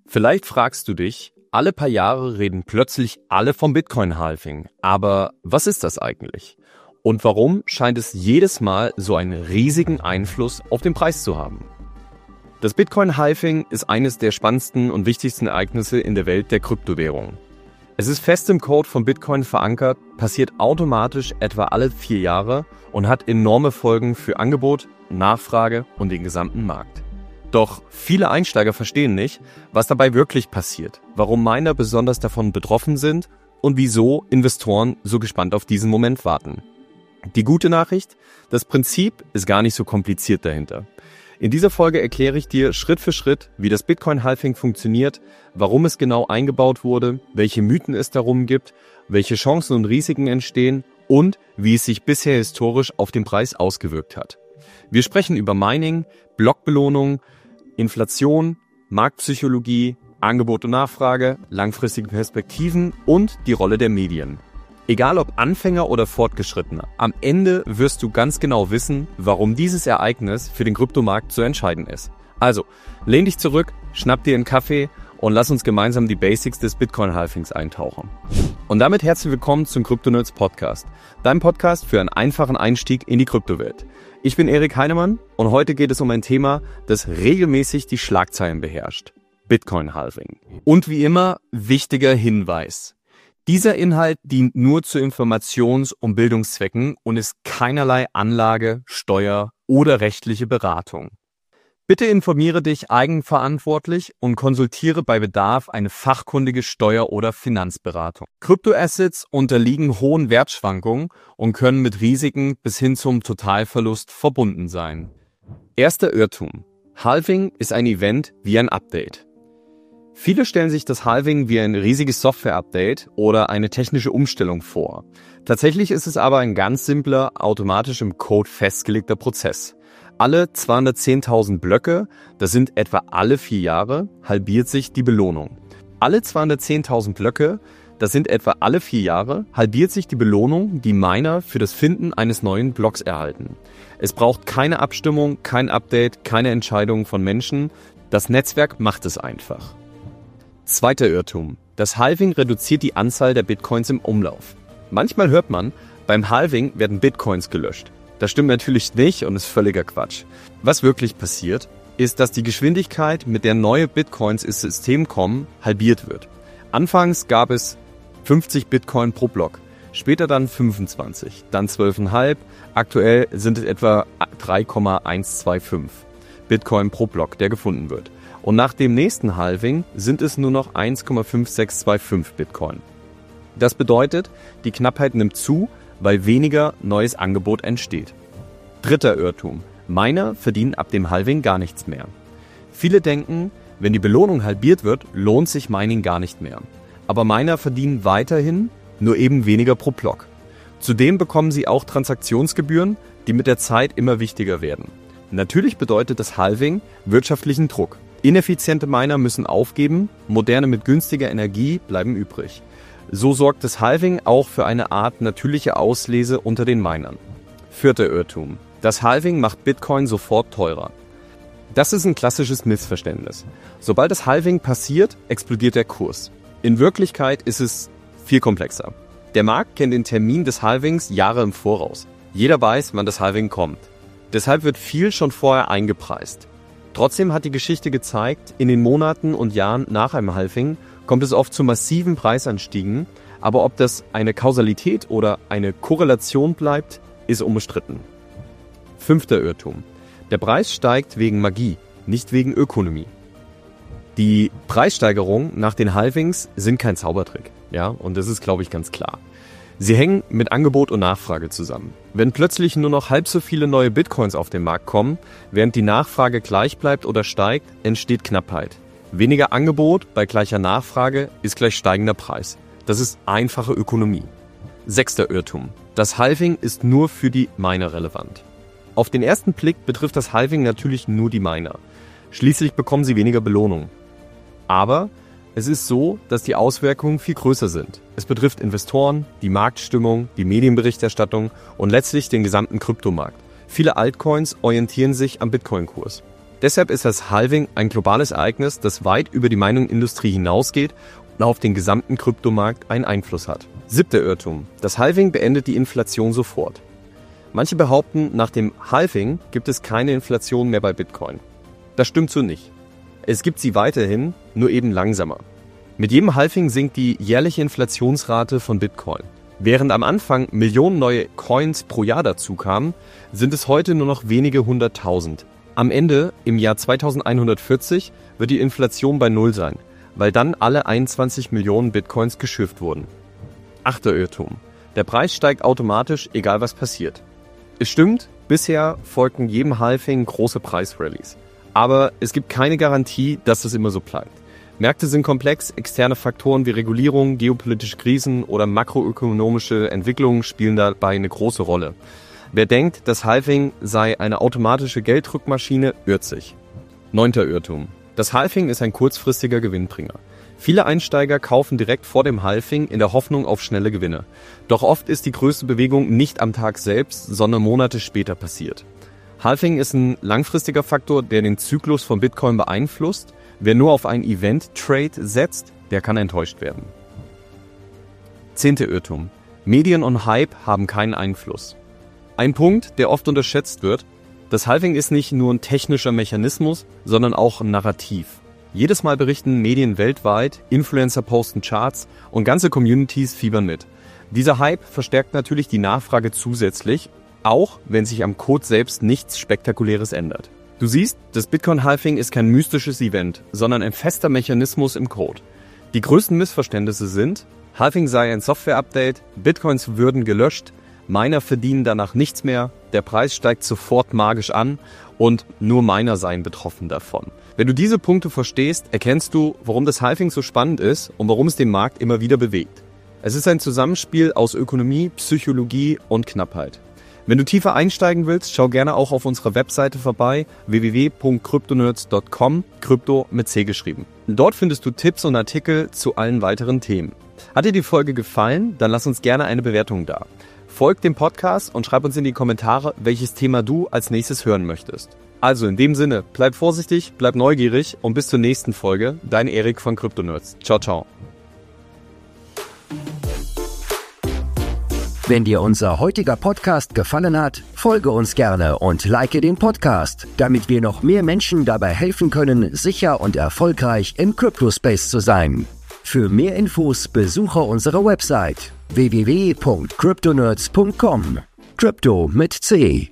Vielleicht fragst du dich, alle paar Jahre reden plötzlich alle vom Bitcoin-Halving. Aber was ist das eigentlich? Und warum scheint es jedes Mal so einen riesigen Einfluss auf den Preis zu haben? Das Bitcoin-Halving ist eines der spannendsten und wichtigsten Ereignisse in der Welt der Kryptowährungen. Es ist fest im Code von Bitcoin verankert, passiert automatisch etwa alle 4 Jahre und hat enorme Folgen für Angebot, Nachfrage und den gesamten Markt. Doch viele Einsteiger verstehen nicht, was dabei wirklich passiert, warum Miner besonders davon betroffen sind und wieso Investoren so gespannt auf diesen Moment warten. Die gute Nachricht: Das Prinzip ist gar nicht so kompliziert dahinter. In dieser Folge erkläre ich dir Schritt für Schritt, wie das Bitcoin-Halving funktioniert, warum es genau eingebaut wurde, welche Mythen es darum gibt, welche Chancen und Risiken entstehen und wie es sich bisher historisch auf den Preis ausgewirkt hat. Wir sprechen über Mining, Blockbelohnung, Inflation, Marktpsychologie, Angebot und Nachfrage, langfristige Perspektiven und die Rolle der Medien. Egal ob Anfänger oder Fortgeschrittener, am Ende wirst du ganz genau wissen, warum dieses Ereignis für den Kryptomarkt so entscheidend ist. Also, lehn dich zurück, schnapp dir einen Kaffee und lass uns gemeinsam die Basics des Bitcoin-Halvings eintauchen. Und damit herzlich willkommen zum Crypto-Nerds Podcast, deinem Podcast für einen einfachen Einstieg in die Kryptowelt. Ich bin Erik Heinemann und heute geht es um ein Thema, das regelmäßig die Schlagzeilen beherrscht: Bitcoin-Halving. Und wie immer, wichtiger Hinweis: Dieser Inhalt dient nur zu Informations- und Bildungszwecken und ist keinerlei Anlage-, Steuer- oder rechtliche Beratung. Bitte informiere dich eigenverantwortlich und konsultiere bei Bedarf eine fachkundige Steuer- oder Finanzberatung. Kryptoassets unterliegen hohen Wertschwankungen und können mit Risiken bis hin zum Totalverlust verbunden sein. Erster Irrtum: Halving ist ein Event wie ein Update. Viele stellen sich das Halving wie ein riesiges Software-Update oder eine technische Umstellung vor. Tatsächlich ist es aber ein ganz simpler, automatisch im Code festgelegter Prozess. Alle 210.000 Blöcke, das sind etwa alle 4 Jahre, halbiert sich die Belohnung. Alle 210.000 Blöcke, das sind etwa alle 4 Jahre, halbiert sich die Belohnung, die Miner für das Finden eines neuen Blocks erhalten. Es braucht keine Abstimmung, kein Update, keine Entscheidung von Menschen. Das Netzwerk macht es einfach. Zweiter Irrtum: Das Halving reduziert die Anzahl der Bitcoins im Umlauf. Manchmal hört man, beim Halving werden Bitcoins gelöscht. Das stimmt natürlich nicht und ist völliger Quatsch. Was wirklich passiert, ist, dass die Geschwindigkeit, mit der neue Bitcoins ins System kommen, halbiert wird. Anfangs gab es 50 Bitcoin pro Block, später dann 25, dann 12,5, aktuell sind es etwa 3,125 Bitcoin pro Block, der gefunden wird. Und nach dem nächsten Halving sind es nur noch 1,5625 Bitcoin. Das bedeutet, die Knappheit nimmt zu, weil weniger neues Angebot entsteht. Dritter Irrtum: Miner verdienen ab dem Halving gar nichts mehr. Viele denken, wenn die Belohnung halbiert wird, lohnt sich Mining gar nicht mehr. Aber Miner verdienen weiterhin, nur eben weniger pro Block. Zudem bekommen sie auch Transaktionsgebühren, die mit der Zeit immer wichtiger werden. Natürlich bedeutet das Halving wirtschaftlichen Druck. Ineffiziente Miner müssen aufgeben, moderne mit günstiger Energie bleiben übrig. So sorgt das Halving auch für eine Art natürliche Auslese unter den Minern. Vierter Irrtum: Das Halving macht Bitcoin sofort teurer. Das ist ein klassisches Missverständnis. Sobald das Halving passiert, explodiert der Kurs. In Wirklichkeit ist es viel komplexer. Der Markt kennt den Termin des Halvings Jahre im Voraus. Jeder weiß, wann das Halving kommt. Deshalb wird viel schon vorher eingepreist. Trotzdem hat die Geschichte gezeigt, in den Monaten und Jahren nach einem Halving kommt es oft zu massiven Preisanstiegen, aber ob das eine Kausalität oder eine Korrelation bleibt, ist umstritten. Fünfter Irrtum: Der Preis steigt wegen Magie, nicht wegen Ökonomie. Die Preissteigerungen nach den Halvings sind kein Zaubertrick, ja, und das ist, glaube ich, ganz klar. Sie hängen mit Angebot und Nachfrage zusammen. Wenn plötzlich nur noch halb so viele neue Bitcoins auf den Markt kommen, während die Nachfrage gleich bleibt oder steigt, entsteht Knappheit. Weniger Angebot bei gleicher Nachfrage ist gleich steigender Preis. Das ist einfache Ökonomie. Sechster Irrtum: Das Halving ist nur für die Miner relevant. Auf den ersten Blick betrifft das Halving natürlich nur die Miner. Schließlich bekommen sie weniger Belohnung. Aber es ist so, dass die Auswirkungen viel größer sind. Es betrifft Investoren, die Marktstimmung, die Medienberichterstattung und letztlich den gesamten Kryptomarkt. Viele Altcoins orientieren sich am Bitcoin-Kurs. Deshalb ist das Halving ein globales Ereignis, das weit über die Meinungsindustrie hinausgeht und auf den gesamten Kryptomarkt einen Einfluss hat. 7. Irrtum. Das Halving beendet die Inflation sofort. Manche behaupten, nach dem Halving gibt es keine Inflation mehr bei Bitcoin. Das stimmt so nicht. Es gibt sie weiterhin, nur eben langsamer. Mit jedem Halving sinkt die jährliche Inflationsrate von Bitcoin. Während am Anfang Millionen neue Coins pro Jahr dazu kamen, sind es heute nur noch wenige 100.000. Am Ende, im Jahr 2140, wird die Inflation bei Null sein, weil dann alle 21 Millionen Bitcoins geschürft wurden. 8. Irrtum. Der Preis steigt automatisch, egal was passiert. Es stimmt, bisher folgten jedem Halving große Preisrallies. Aber es gibt keine Garantie, dass das immer so bleibt. Märkte sind komplex, externe Faktoren wie Regulierung, geopolitische Krisen oder makroökonomische Entwicklungen spielen dabei eine große Rolle. Wer denkt, das Halving sei eine automatische Gelddruckmaschine, irrt sich. 9. Irrtum. Das Halving ist ein kurzfristiger Gewinnbringer. Viele Einsteiger kaufen direkt vor dem Halving in der Hoffnung auf schnelle Gewinne. Doch oft ist die größte Bewegung nicht am Tag selbst, sondern Monate später passiert. Halving ist ein langfristiger Faktor, der den Zyklus von Bitcoin beeinflusst. Wer nur auf einen Event-Trade setzt, der kann enttäuscht werden. 10. Irrtum. Medien und Hype haben keinen Einfluss. Ein Punkt, der oft unterschätzt wird: Das Halving ist nicht nur ein technischer Mechanismus, sondern auch ein Narrativ. Jedes Mal berichten Medien weltweit, Influencer posten Charts und ganze Communities fiebern mit. Dieser Hype verstärkt natürlich die Nachfrage zusätzlich, auch wenn sich am Code selbst nichts Spektakuläres ändert. Du siehst, das Bitcoin-Halving ist kein mystisches Event, sondern ein fester Mechanismus im Code. Die größten Missverständnisse sind: Halving sei ein Software-Update, Bitcoins würden gelöscht, Miner verdienen danach nichts mehr, der Preis steigt sofort magisch an und nur Miner seien betroffen davon. Wenn du diese Punkte verstehst, erkennst du, warum das Halving so spannend ist und warum es den Markt immer wieder bewegt. Es ist ein Zusammenspiel aus Ökonomie, Psychologie und Knappheit. Wenn du tiefer einsteigen willst, schau gerne auch auf unserer Webseite vorbei, www.cryptonerds.com, Krypto mit C geschrieben. Dort findest du Tipps und Artikel zu allen weiteren Themen. Hat dir die Folge gefallen? Dann lass uns gerne eine Bewertung da. Folg dem Podcast und schreib uns in die Kommentare, welches Thema du als nächstes hören möchtest. Also in dem Sinne, bleib vorsichtig, bleib neugierig und bis zur nächsten Folge. Dein Erik von Cryptonerds. Ciao, ciao. Wenn dir unser heutiger Podcast gefallen hat, folge uns gerne und like den Podcast, damit wir noch mehr Menschen dabei helfen können, sicher und erfolgreich im Cryptospace zu sein. Für mehr Infos besuche unsere Website www.cryptonerds.com. Crypto mit C.